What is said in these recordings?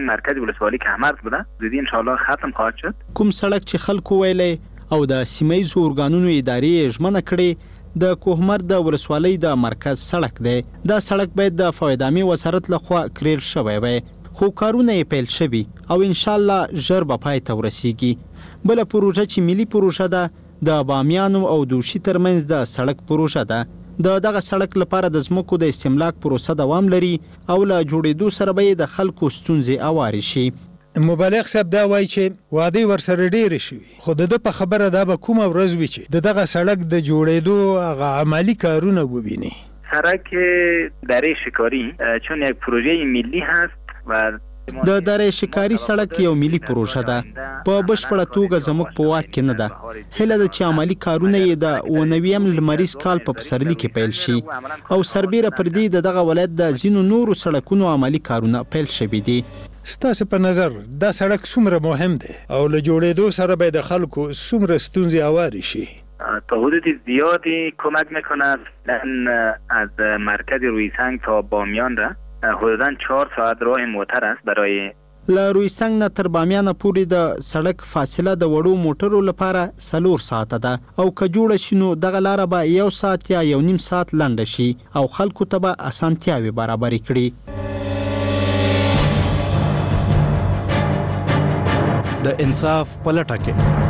مرکز ولسوالی کهمرد بوده، زودی ان شاء الله ختم خواهد شد. کوم سړک چې خلکو ویلې او د سیمایي ارګانونو ادارې ژمنه کړې د کوهمرد د ولسوالۍ د مرکز سړک دی. دا سړک باید د فایدامي وزارت لخوا کړل شوی وي، خو کارونه یې پیل شوي او ان شاء الله ژر به پای ته ورسیږي. بل پروژه چې ملي پروژه ده د بامیانو او دوشي ترمنځ د سړک پروژه ده. دغه سړک لپاره د ځمکو د استملاک پروسه دوام لري او له جوړېدو سره به د خلکو ستونزې اوارې شي. مبالغ صاحب دا وایي چې وعده ورسره ډېرې شوي، خو د په خبره دا به کومه ورځ وي چې دغه سړک د جوړېدو هغه عملی کارونه وبیني. سړک دره شکاری چون یک پروژه ملی هست و د دره شکاری سړک یو ملي پروژه ده، په بشپړه توګه زموږ په واک کې نه ده. هله د چې عملی کارونه یې د 19 لمریز کال په پسرلي کې پیل شي او سربیره پر دې دغه ولایت د ځینو نورو سړکونو عملی کارونه پیل شوي دي. ستاسو په نظر دا سړک څومره مهم دی او له جوړېدو سره به د خلکو څومره ستونزې اوارې شي؟ تا حدود زیادی کمک میکند. از مرکز رویسنگ تا بامیان را حدوداً 4 ساعت راه موتر است برای له رویسنگ نه تر بامیان پورې د سړک فاصله د وړو موټرو لپاره 4 ساعته ده او که جوړه شي نو دغه لاره به 1 ساعت یا 1.5 ساعت لنډه شي او خلکو ته به اسانتیاوې برابرې کړي. د انصاف په لټه کې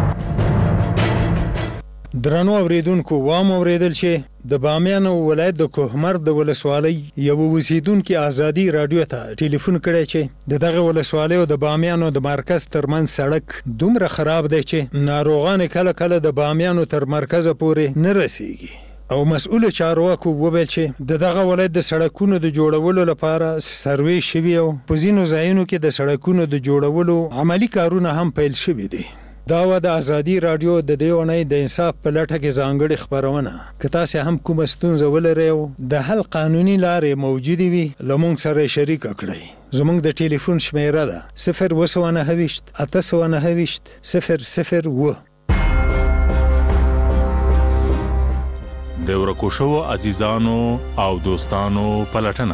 درنو اوریدونکو وام اوریدل چې د بامیان ولایت د کوهمرد د ولسوالۍ یو اوسیدونکو ازادي رادیو ته ټلیفون کړی چې دغه ولسوالۍ او د بامیان د مرکز ترمنځ سړک دومره خراب دی چې ناروغان کله کله د بامیان تر مرکز پورې نه رسیږي او مسؤل چارواکو وویل چې دغه ولایت د سړکونو د جوړولو لپاره سروې شوی او په ځینو ځایونو کې د سړکونو د جوړولو عملی کارونه هم پیل شوي دي. دا و د ازادي رادیو د دې اونۍ د انصاف په لټه کې ځانګړې خبرونه. که تاسو هم کومه ستونزه ولرئ او د حل قانوني لارې موجودې وي له موږ سره شریک کړئ. زموږ د ټلیفون شمیره ده 029 829 002. د ورکو شوو عزیزانو او دوستانو پلټنه.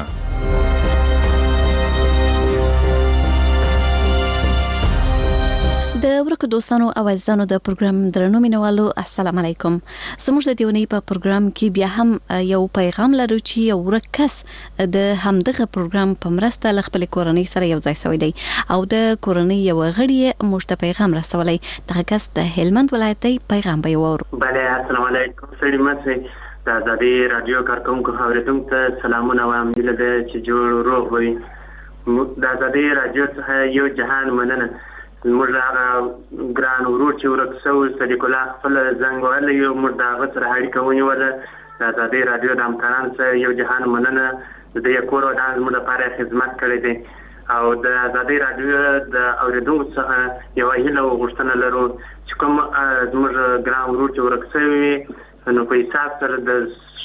د ورکو دوستانو او عزیزانو د پروګرام درنو مینوالو السلام علیکم. زموږ د دیونی په پروګرام کې بیا هم یو پیغام لرو چې یو ورکس د همدغه پروګرام په مرسته ل خپل کورنۍ سره یو ځای شوی دی او د کورنۍ یو غړي مشته پیغام رسولای. دغه کس د هلمند ولایت پیغام به ورو. بله السلام علیکم. سړي مته د ازادي رادیو کارکونکو اوریدونکو ته سلامونه وایم. دله چې جوړ روغ وي. د ازادي رادیو څخه یو جهان مننه. موږ هغه ګران ورور چې ورکسو صدیق الله خپل زنګ وهلی یو موږ د هغه سره اړیکه ونیوله. د ازادي رادیو د همکارانو څخه یو جهان مننه. د دې کور ودان زموږ لپاره خدمت کړی دی او د ازادي رادیو د اوریدونکو څخه یو هیله او غوښتنه لرو چې کوم زموږ ګران ورور چې ورکسوي نو په حساب سره د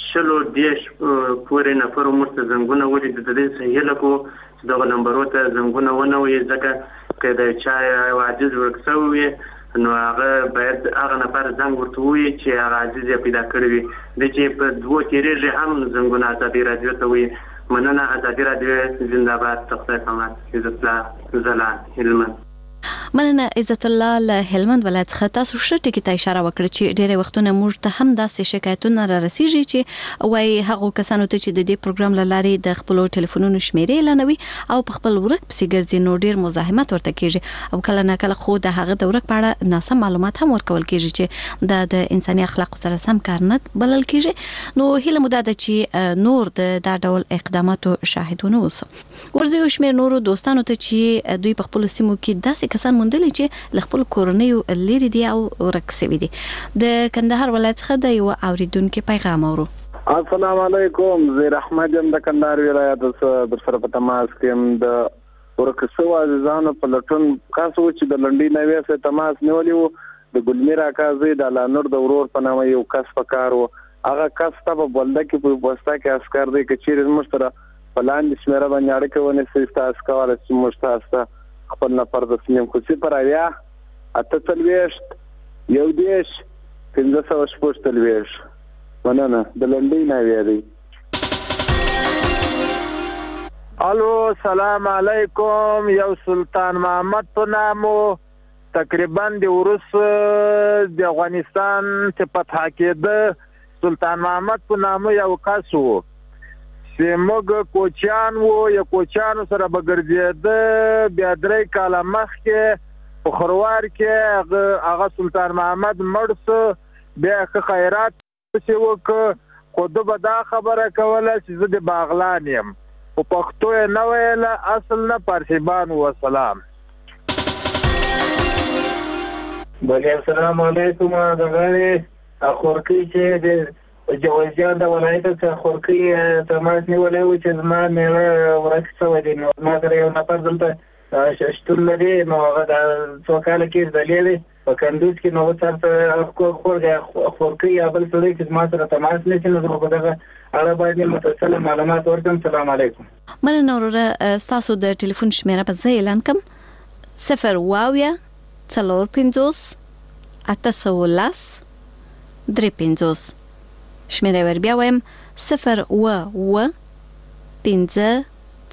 10 پورې نفر مرته زنګونه ولې د دې څخه هیله کو چې دغه نمبرو ته زنګونه ونه وي ځکه که د چا عاجز ورکسوي نو هغه باید هغه نفر زنګ ورته وي چې هغه عاجز یې پیدا کړی وي. د چې په 2 تیریږي هم زنګونه ازادي رادیو ته وي. مننه. ازادي رادیو زنده باد. تخصیص امات عزت الله زلان هلمند. مننه عزت الله له هلمند ولایت څخه. تاسو شته کې ته اشاره وکړه چې ډېر وختونه موږ ته هم داسې شکایتونه را رسیږي چې وای هغه کسانو ته چې د دې پروګرام لاري د خپل ټلیفونونو شمیرې اعلانوي او په خپل ورک پسې ګرځي نو ډېر مزاحمت ورته کیږي او کله نه کله خو د هغه د ورک په اړه ناسم معلومات هم ورکول کیږي چې د انساني اخلاق سره سم کار نه بلل کیږي. نو هله مدد چې نور د ډول اقداماتو شاهدونه اوسه ورزه شمیر نورو دوستانو ته چې دوی په خپل سیمو کې داسې کسان موندل چې خپل کورنۍ لري دي او ورکسوي دي. د کندهار ولایت څخه د یو اوریدونکو پیغام اورو. السلام علیکم. زیر احمد یم د کندهار ولایت څخه در سره په تماس کې د ورکسو عزیزانو په لټون کاسو چې د لنډۍ نوې سره تماس نیولی وو. د ګلمیر اکازي د لانور د ورور په نامه یو کس پکار وو. هغه کس ته په بلده کې په وستا کې اسکر دی چې چیرې مشتره پلان د شمیره باندې اړیکه ونې سیستا اسکواله چې مشتاسته خپل نفر د سیم خو چې پر اویا اته تلويشت یو دیش 1500 تلويش. مننه. د لنډۍ نه ویری الو سلام علیکم. یو سلطان محمد په نامو تقریبا د ورس د افغانستان چې فتح کېده سلطان محمد په نامو یو کس وو چې موږ کوچیان وو یا کوچیانو سره به ګرځېده. بیا 3 کاله مخکې په خروار کې هغه سلطان محمد مړ شو. بیا که خیرات چې وکړه خو ده به دا خبره کوله چې زه د باغلان یم. په پښتو یې نه ویله اصل نه پارسیبان وسلام. بله السلام علیکم. دغه خورکۍ چې د جوزجان د ولایت څخه خورکۍ تماس نیولی و چې زما میوه ورک شوی دی. نو ما سره یو نفر دلته شتون لري نو هغه د څو کاله کې زدلی دی په کندوز کې. نو اوس هلته خورکۍ یا بل سړی چې زما سره تماس نیسي نو زه په دغه اړه باید متصل معلومات ورکړم. سلام علیکم. مننه وروره. ستاسو د ټلیفون شمیره به زه اعلان کړم 0 450 810 350. شمیره ور بیا وایم 0 50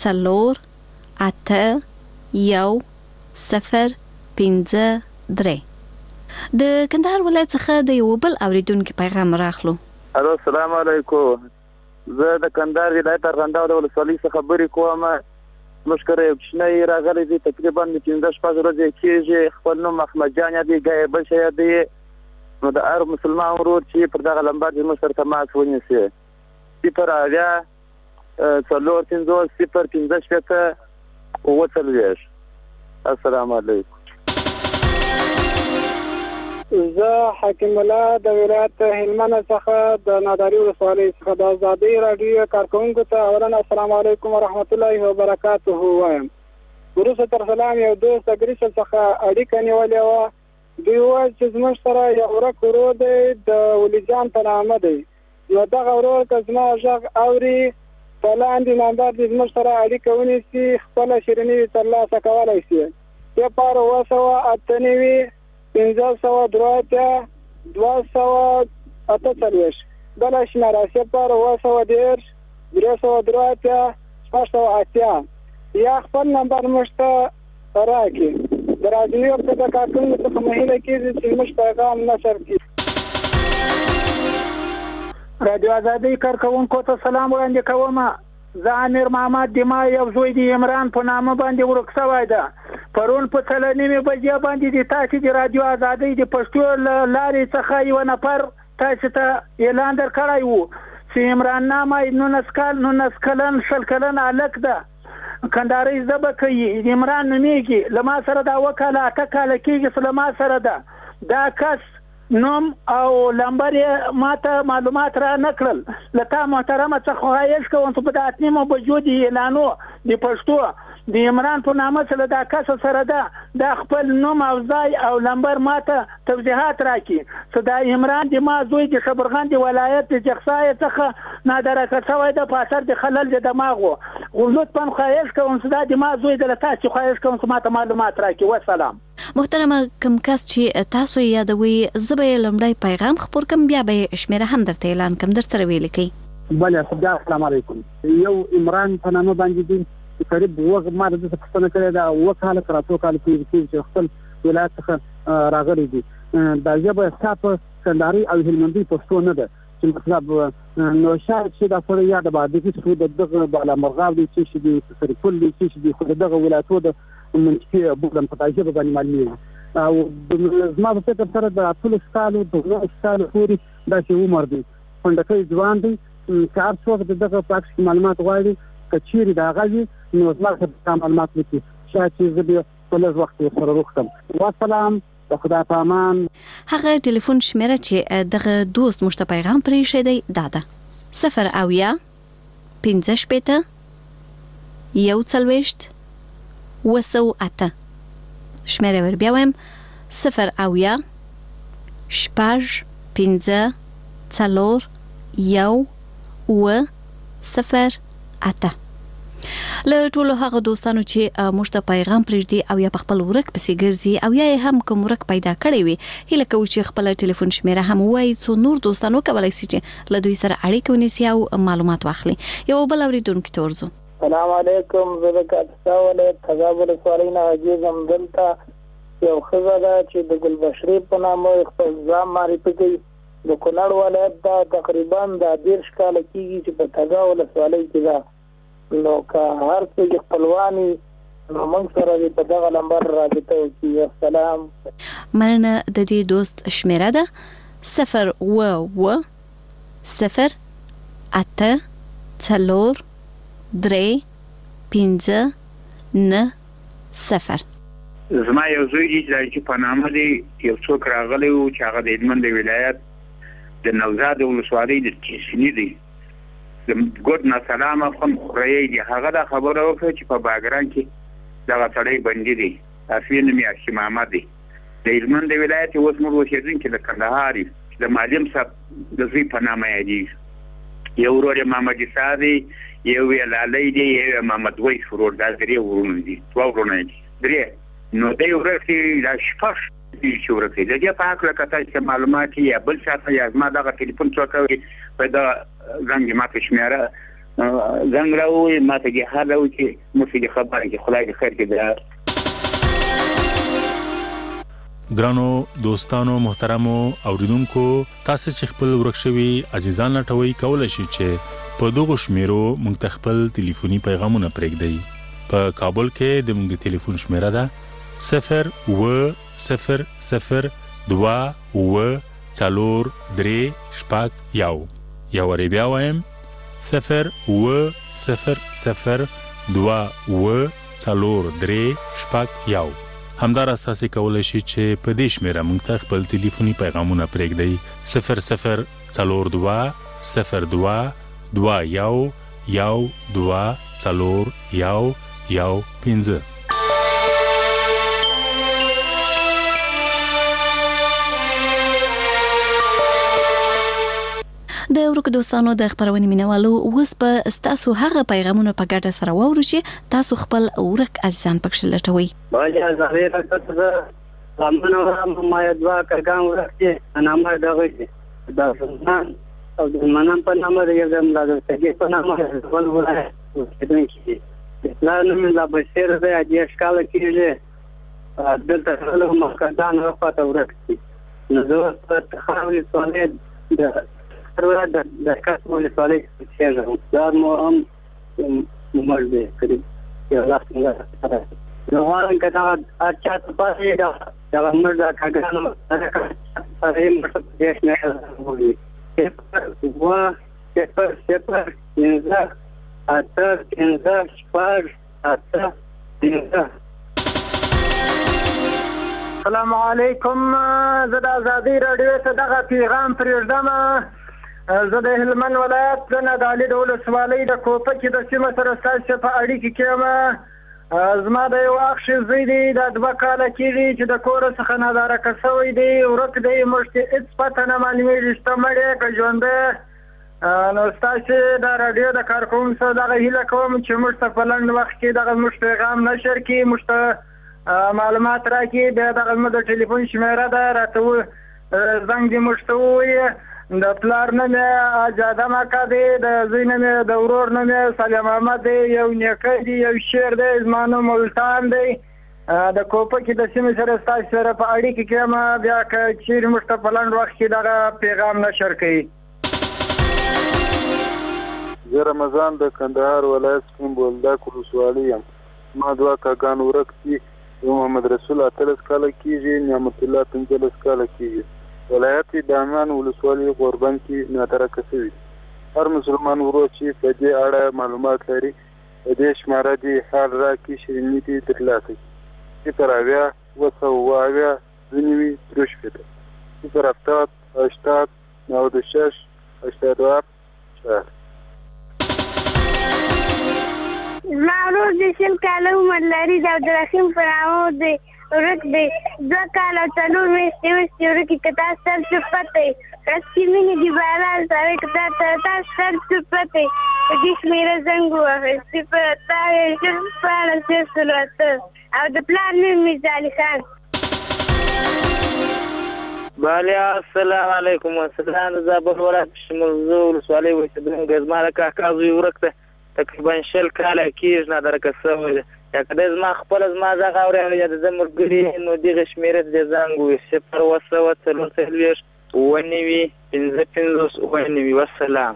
8 1 0 5 3. د کندهار ولایت څخه د یو بل اوریدونکو پیغام راخلو. الو السلام علیکم. زه د کندهار ولایت ارغنداو د ولسوالۍ څخه خبرې کوم. مشکره یو کوچنی راغلی دی تقریبا 15 ورځې کېږي. خپل نوم احمد جان دی ګای بل شی دی. نو د هر مسلمان ورور چې پر دغه لمبر د مشر تماس ونیسي 0 السلام علیکم. زه حکیم الله د ولایت هلمند څخه د ناداری ولسوالۍ څخه د آزادۍ رادیو کارکونکو ته اولا السلام علیکم ورحمت الله وبرکاته وایم. وروسته تر سلام یو دوست اګریس څخه اړیکه نیولې وه. دوی وایي چې زموږ سره یو ورک ورور دی د ولیجان په نامه دی. نو دغه ورور که زما غږ اوري په لاندې نمبر دې زموږ سره اړیکه ونیسي خپله شیریني ترلاسه کولی شي. 0 503 248 بله شمېره 0 303 680 یا خپل نمبر موږ ته راکړي. د راډیو په کارکونکو څخه مه هیله کېږي چې زموږ پیغام نشر کړي. رادیو آزادۍ کارکونکو ته سلام وړاندې کوم. زه امیر محمد دما یو زوی د عمران په نامه باندې ورک شوی ده. پرون په 3:30 بجې باندې د تاسو د رادیو آزادۍ د پښتو لارې څخه یو نفر تاسو ته اعلان درکړی وو چې عمران نامه 19 کلن شل کلن الک ده. کندهاري زبه کوي عمران نومیږي. له ما سره دا وکاله 8 کاله کېږي له ما سره ده. دا کس نوم او لمبر ماته معلومات را نکړل. لته محترمه څخه خواهش کوم چې په 8 بجو د اعلانو د پښتو د عمران په نامه سره دا کس سره ده د خپل نوم او ځای او لمبر ماته توضیحات راکړي چې دا عمران د ما زوی د خبرغان د ولایت د جغسای څخه نادرکه شوی ده په اثر د خلل د دماغو. لطفا خواهش کوم چې دا د ما زوی د تاسو خواهش کوم چې ماته معلومات راکړي. والسلام. محترمه کوم کس چې تاسو یادوي زبې لمړی پیغام خبر کوم بیا به شمیره هم درته اعلان کوم در سره ویل کی. بله السلام علیکم. یو عمران په نامه باندې دی قریب وګ ما د پښتنه کړی دا وکاله تر کال کې خپل ولایت څخه راغلی دی. دا ژبه ستاسو کندهاري او هلمندي پښتو نه ده چې مطلب نو شاید چې دا سره یاد باندې کې څه دغه بالا مرغاو دي چې دي سرپل دي چې دي خو دغه ولایتو د منطقي بوګم په تاجه باندې معلومه او زما په فکر سره د ټول سالو د سالو پوری دا چې عمر دی پندکې ځوان دی کار څو دغه پاکستان معلومات غواړي کچيري دا غږی نو زما څخه معلومات وکړي شاید چې زه په لږ وخت سره وختم. والسلام. خدا پامان. هغه ټلیفون شمیره چې دغه دوست مشته پیغام پرې شه دی داده 0 50 یو څلوېښت وسو اته. شمیره ور بیا وایم 0 شپږ 15 څلور یو و 0 اته. له ټولو هغه دوستانو چې مشته پیغام پرېږدي او یا په خپل ورک پسې ګرځي او یا هم کوم ورک پیدا کړی وي هیله کوو چې خپل ټلیفون شمیره هم وایي څو نور دوستانو کولی شي چې له دوی سره اړیکه ونیسي او معلومات واخلي. یو بل اورېدونکي ته ورځو. السلام علیکم. زه د کاپیسا ولایت تګاب ولسوالۍ نه حاجي زم. دلته یو ښځه ده چې د ګلبشرې په نامه خپل ځان معرفي کوي. د کونړ ولایت دا تقریبا د 10 کاله کېږي چې په تګاب ولسوالۍ کې ده. نو که هر څه خپلواني نو موږ سره په دغه نمبر رابطه وکړي. السلام. مننه. د دې دوست شمیره ده 0 0 8 4 3 5 9 0. زما یو زوی دی چې په نامه دی یو څوک راغلی و چې هغه د هلمند ولایت د نوزاد ولسوالۍ د چیسني دی د ګوډ ناسلامه خون خوري دی. هغه دا خبره وکړه چې په باګران کې دغه سړی بندي دی. اصلي نوم یې هاشم احمد دی. د هلمند ولایت اوس موږ اوسېدونکي د کندهار د معلم صاحب د زوی په نامه یادېږي. یو ورور یې محمد عیسی دی، یو یې لالی دی، یو یې محمد ویس ورور. دا 3 ورونه دي. 2 ورونه دي 3. نو دی ورکې دا شپږ دي چې ورکې د دې په هکله که تاسو معلومات یا بل چاته یا زما دغه ټلیفون څوک وي په دا زنګ ماته شمیره زنګ راوړي ماته کې حاله و چې موږ خبره کې خدای دې خیر کړي. ګرانو دوستانو محترمو اوریدونکو، تاسو چې خپل ورکشوي عزیزان لټوي کولای شئ چې په دغه شمیرو موږ ته خپل ټلیفوني پیغامونه پرېږدئ. په کابل کې د موږ د ټلیفون شمیره ده 0 0 0 2 4 3 شپږ یو بیا وایم 0 0 0 2 4 3 شپږ یو. همدارس تاسو کولای شئ چې په دې شمیره موږ ته خپل ټلیفوني پیغامونه پرېږدئ 0 0 4 2 0 2 2 1 2 4 1 5. د ورکو دوستانو د خبرونې مینوالو اوس په تاسو هغه پیغامونه په ګډه سره واورو چې تاسو خپل ورک عزیزان پکښ لټوي. باندې زه راځم زمونږ ما یدوا کګان ورکه نامه دغه دا ځان او د منم په نامه یې زم ته په نامه ول ولای چې دا نوم لا بشیر دی اجیش کال کېږي دلته له مکدان وخت ورکه نو زه په خاوري سوالې د د کاسمول سوالې چې دا مو هم مرده کړی یو لاس څنګه نو وارن کدا اچھا تاسو دا مرده کاګانو سره یې مټ دیش نه وګورئ وا صفر انزا اتر انزا شپږ اته انزا. السلام علیکم. زه د ازادي رادیو ته دغه پیغام پرېږدم. زه د هلمند ولایت د نادعلي د ولسوالۍ د کوپکې د سیمه سره ستاسو په اړیکه کې یم. زما د یو اخ زوی دی د 2 کاله کېږي چې د کور څخه نادارکه شوی دی، ورک دی، موږ ته هېڅ پته نه معلومېږي چې مړ دی که ژوندی. نو ستاسو د راډیو د کارکوونکو سره دغه هیله کوم چې موږ ته په لنډ وخت کې دغه موږ پیغام نشر کړي، موږ ته معلومات راکړي. بیا دغه زموږ د ټلیفون شمیره ده راته زنګ دې موږ ته ووایي. د پلار نوم یې اجاده مکه دی، د زوی نوم یې د ورور نوم یې سلیم احمد دی، یو نیکه دی، یو شیر دی، زما نوم ملتان دی. د کوپکې د سیمې سره ستاسو سره په اړیکه کې یم. بیا که چیرې موږ ته په لنډ وخت کې دغه پیغام نشر کوي. زه رمضان د کندهار ولایت کوم بولدک ولسوالۍ یم. ما 2 کاګان ورک دي. محمد رسول 13 کاله کېږي، نعمت الله 15 کاله کېږي. ولایت دامان ولسوالۍ غوربند کې نادارکه شوي. هر مسلمان ورو چې په دې اړه معلومات لري په دې شماره دې حال راکړي شیریني دې ترلاسه کړي. 0 2 ځینې 3 شپېته 0 80 96 82 4. زما ورور د 20 کاله عمر لري، د عبدالرحیم په نامه دی، ورک دی. 2 کاله 4 میاشتې ورکې که تاسو سر څه پته یې رسکي مینې دي باران سره که تاسو سر څه پته یې په دې شمېره زنګ ووهئ 0 او د پلار نوم میرزا علي خان. بله السلام علیکم. السلام د زابل ولایت شمولزو ولسوالۍ اوسېدونکی زما د کاکا زوی ورک دی. تقریبا 20 کاله کېږي نادرکه شوی دی. یا که دی زما خپله زما غږ اوري او یا د ده ملګري نو دغه شمېرې ته دې زنګ ووایي 0 9 والسلام.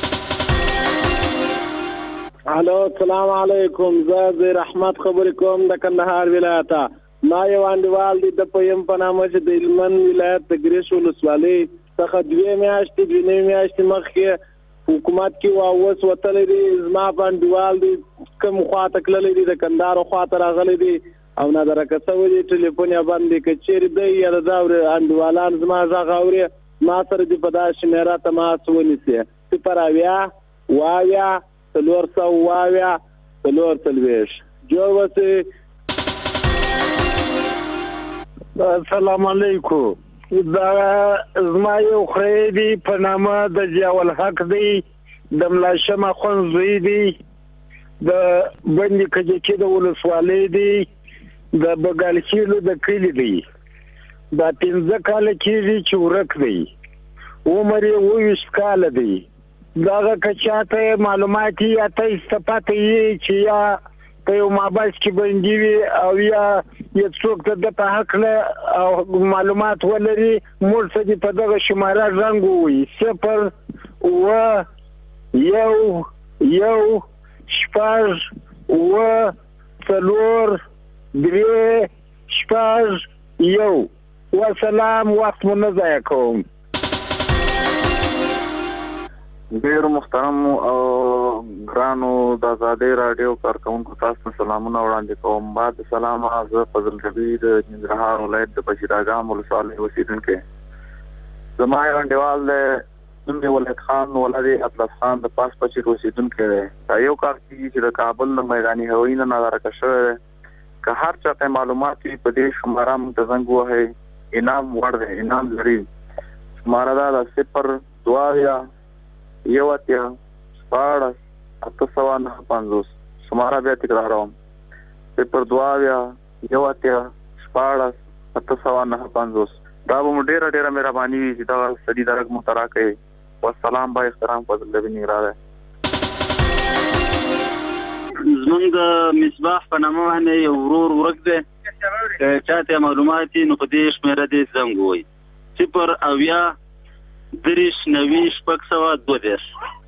الو السلام علیکم. زه زیر احمد خبرې کوم د کندهار ولایته. ما یو انډیوال دی د پیم په نامه چې د هلمند ولایت د ګریش ولسوالۍ څخه 2 میاشتې مخکې حکومت کې واوس وتلی دی. زما په انډیوال دی کوم خواته تللی دی د کندهار خواته راغلی دی او نادرکه شوی دی. ټلیفون یې بند دی. که چیرې دی یا د ده انډیوالان زما غږ اوري ما سره دې په دا شمېره تماس ونیسي 0 420 جوړ وسې. السلام علیکم. دا زما یو خری دی په نامه د ضیاء الحق دی د ملا شمع خون زوی دی د بندي کجکي د ولسوالۍ دی د بګالخیلو د کلی دی. دا 15 کاله کېږي چې ورک دی. عمر یې 20 کاله دی. دغه که چاته معلومات یا ته استفاده یې چې یا په یو مابس کې بندي وي او یا یو څوک د په حق له معلومات ولري موږ څه دي په دغه شماره زنګ ووایي 0 والسلام. وخت مو نه ضایع کوم. ډیر محترم او ګرانو د آزادۍ رادیو کارکونکو تاسو ته سلامونه وړاندې کوم. بعد سلام. زه فضل ربی د ننګرهار ولایت د بشیراګام ولسوالۍ اوسیدونکی. زما یو انډیوال دی نوم یې ولید خان ولد اطلس خان د پاس پچیر اوسیدونکی دی. دا یو کار کېږي چې د کابل د میداني هوایي نه نادرکه شوی دی. که هر چاته معلومات وي په دې شماره موږ ته زنګ ووهئ. انعام وړ دی. انعام لري. شماره دا ده 0 2 850. شماره بیا تکراروم 0 2 850. دا به مو ډیره مهرباني وي چې دا سړي درک محترا کوي. والسلام با احترام فضل الله نگران. زمونږ د مصباح په نامه باندې یو ورور ورک دی. چاته معلومات نو په دې شمېره دې زنګ ووایي 0 30 90 622.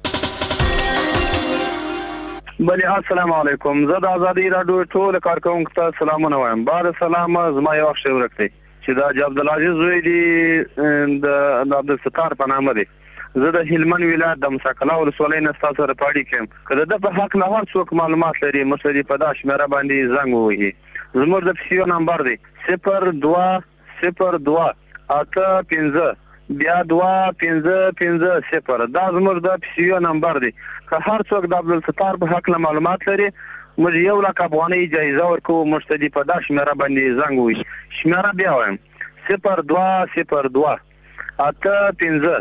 بله السلام علیکم. زه د آزادۍ راډیو ټول کارکونکو ته سلامونه وایم. بعد سلام. زما یو وخت ورک دی چې دا عبدالعزیز زوی دی د عبدالستار په نامه دی. زه د هلمند ولایت د مساکلا ولسوالۍ نه ستاسو سره پاړی کوم. که د ده په حق نه هر څوک معلومات لري مسلې په دا شمېره باندې زنګ ووهي. زموږ د پیسیو نمبر دی 02 02 85 بیا 2550. دا زموږ د پیسیو نمبر دی. که هر څوک د عبدالستار په حق نه معلومات لري موږ 1 لک افغانۍ جایزه ورکوو. موږ ته دې په دا شمېره باندې زنګ ووهي. شمېره بیا وایم 02 85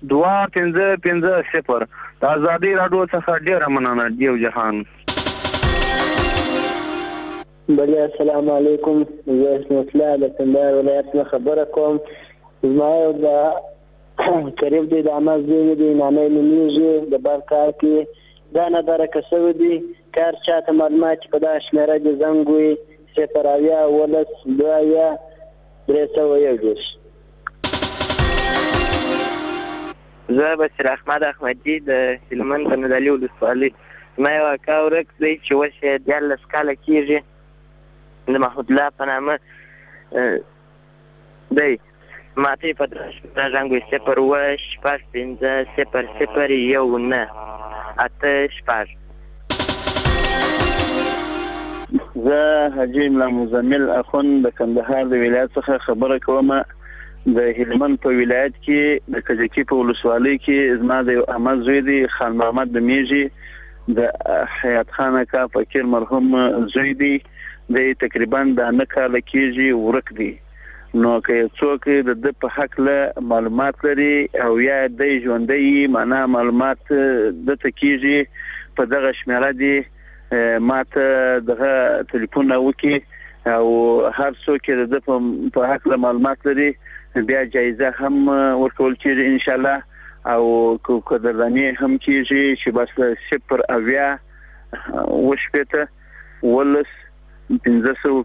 2550. د آزادۍ راډیو څخه ډیره مننه. دیو جهان. بله السلام علیکم. زه اسمت الله د کندهار ولایت نه خبره کوم. زما یو د قریب دی د عمل زوی دی نامه یې نومیږي د بر کار کې دا نادرکه شوی دی. کار چاته معلومات په دا شمېره دې زنګ ووایي 0 زه بشیر احمد احمدي د هلمند د ندالي ولسوالۍ. زما یو اکا ورک دی چې اوس یې 14 کاله کېږي د محمود الله په نامه دی. ما ته یې په دغه شمېره زنګ ووایي 0 زه حاجي ملا مزمل اخوند د کندهار د ولایت څخه خبره کوم. د هلمند په ولایت کې د کجکي په ولسوالۍ کې زما د احمد زوی دی خان محمد د میږي د حیات خان اکا فقیر مرحوم زوی دی. د تقریبا د 9 کاله کېږي ورک دی. نو که څوک د په حق له معلومات لري او یا د ژوندۍ معنا معلومات د تکیږي په دغه شمېره دی ماته دغه ټلیفون وکي او هر څوک د په حق له معلومات لري بیا جایزه هم ورکول کېږي ان شاء الله او قدرداني هم کېږي چې بس 0 وشپېته 15